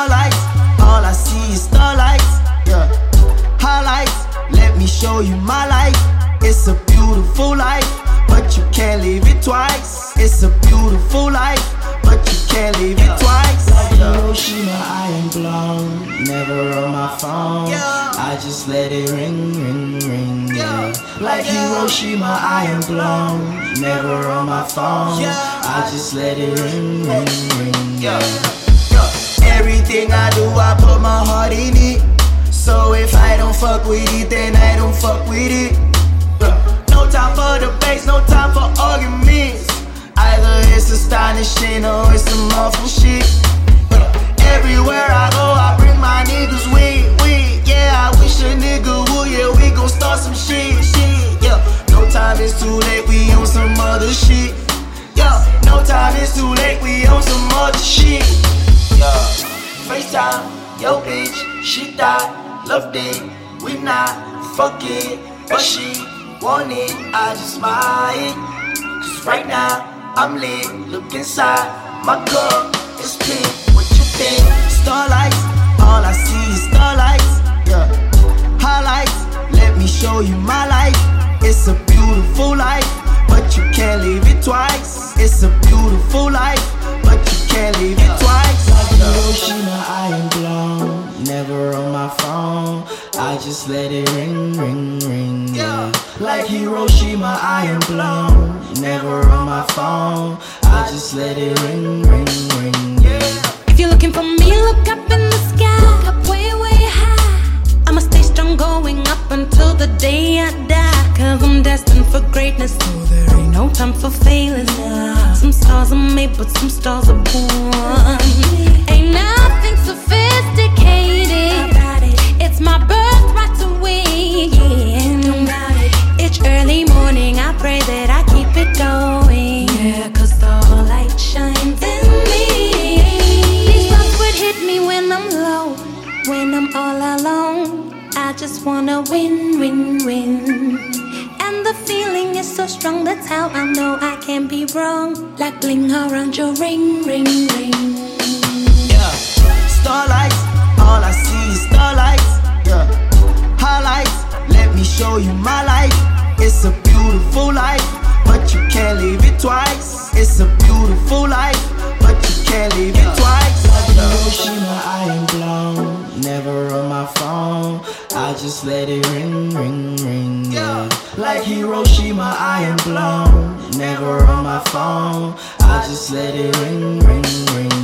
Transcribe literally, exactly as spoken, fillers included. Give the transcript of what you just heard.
Starlights, all I see is starlights. Yeah, highlights. Let me show you my life. It's a beautiful life, but you can't live it twice. It's a beautiful life, but you can't live it twice. Like Hiroshima, I am blown. Never on my phone. I just let it ring, ring, ring. Yeah. Like Hiroshima, I am blown. Never on my phone. I just let it ring, ring, ring. Yeah. Everything I do, I put my heart in it. So if I don't fuck with it, then I don't fuck with it. No time for debates, no time for arguments. Either it's astonishing or it's some awful shit. Everywhere I go, I bring my niggas with, with. Yeah, I wish a nigga would, yeah, we gon' start some shit, shit. Yeah, no time is too late, we on some other shit. Yeah, no time is too late, we on some other shit. Yeah, FaceTime, yo bitch, she died, loved it, we not fucking, but she want it, I just might. Cause right now, I'm lit, look inside, my cup is pink, what you think? Starlights, all I see is starlights, yeah. Highlights, let me show you my life. It's a beautiful life, but you can't live it twice. It's a beautiful life, but you can't live it twice. Like Hiroshima, I am blown. Never on my phone, I just let it ring, ring, ring, yeah. Like Hiroshima, I am blown. Never on my phone, I just let it ring, ring, ring, yeah. If you're looking for me, look up in the sky. Look up way, way high. I'ma stay strong going up until the day I die. Cause I'm destined for greatness, so there ain't no time for failing. Some stars are made, but some stars are born. Ain't nothing sophisticated about it. It's my birthright to win, yeah. Each early morning I pray that I keep it going, yeah. Cause the light shines in me. These thoughts would hit me when I'm low, when I'm all alone. I just wanna win, win, win. And the feeling is so strong, that's how I know I can't be wrong. Like bling around your ring, ring, ring. Yeah, starlights, all I see is starlights. Yeah, highlights, let me show you my life. It's a beautiful life, but you can't live it twice. It's a beautiful life, but you can't live it twice. Like Hiroshima, I am blown. Never on my phone, I just let it ring, ring, ring, yeah. Like Hiroshima, I am blown. Never on my phone, I just let it ring, ring, ring.